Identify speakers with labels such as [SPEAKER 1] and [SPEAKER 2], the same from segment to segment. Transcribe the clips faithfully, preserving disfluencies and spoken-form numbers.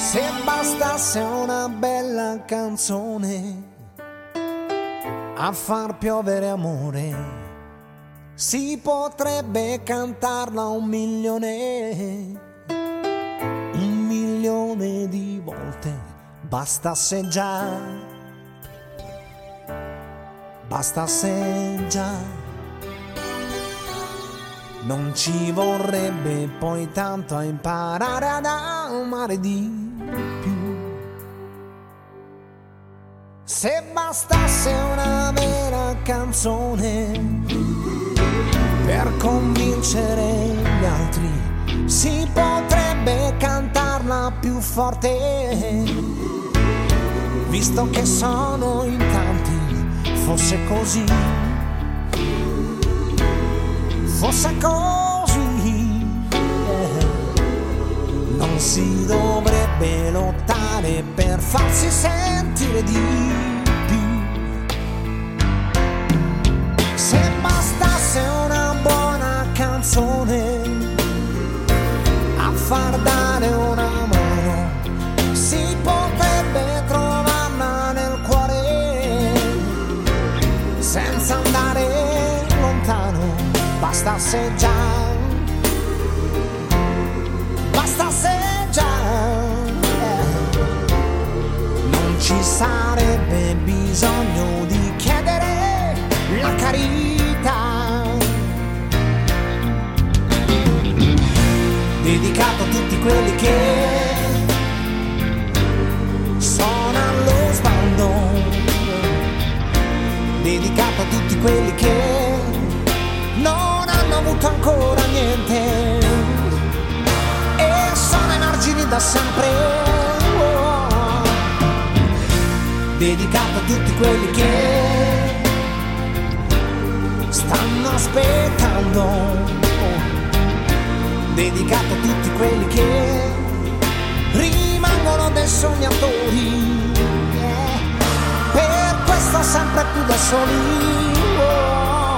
[SPEAKER 1] Se bastasse una bella canzone a far piovere amore, si potrebbe cantarla un milione, un milione di volte. Bastasse già, bastasse già, non ci vorrebbe poi tanto a imparare ad amare di più. Se bastasse una vera canzone per convincere gli altri, si potrebbe cantarla più forte, visto che sono in tanti. Fosse così, fosse così, eh. Non si dovrebbe lottare per farsi sentire di più. Se bastasse una buona canzone a far dare una mano, si potrebbe trovarla nel cuore senza andare lontano. Bastasse già, bastasse già, eh. Non ci sarebbe bisogno di chiedere la carità. Dedicato a tutti quelli che sono allo sbando, dedicato a tutti quelli che non hanno avuto ancora niente e sono ai margini da sempre. Oh. Dedicato a tutti quelli che stanno aspettando. Oh. Dedicato a tutti quelli che rimangono dei sognatori, yeah. Per questo sempre più da soli. Oh.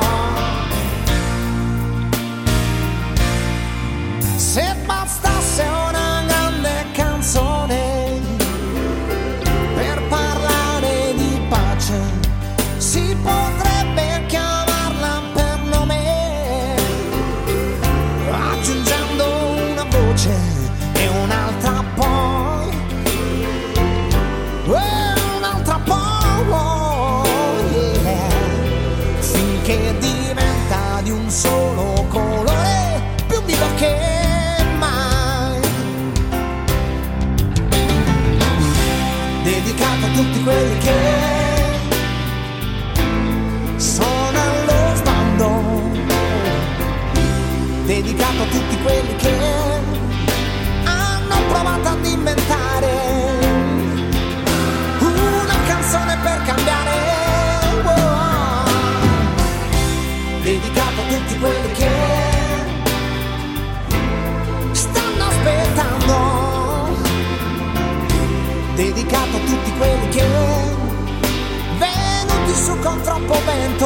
[SPEAKER 1] Se bastasse una grande canzone per parlare di pace, si potrebbe chiamarla per nome, aggiungendo una voce e un'altra poi, e un'altra poi, yeah. Finché diventa di un solo colore, più vivo che dedicato a tutti quelli che sono allo sbando, dedicato a tutti quelli che hanno provato ad inventare una canzone per cambiare, oh. Dedicato a tutti quelli che stanno aspettando, dedicato a tutti quelli che venuti su con troppo vento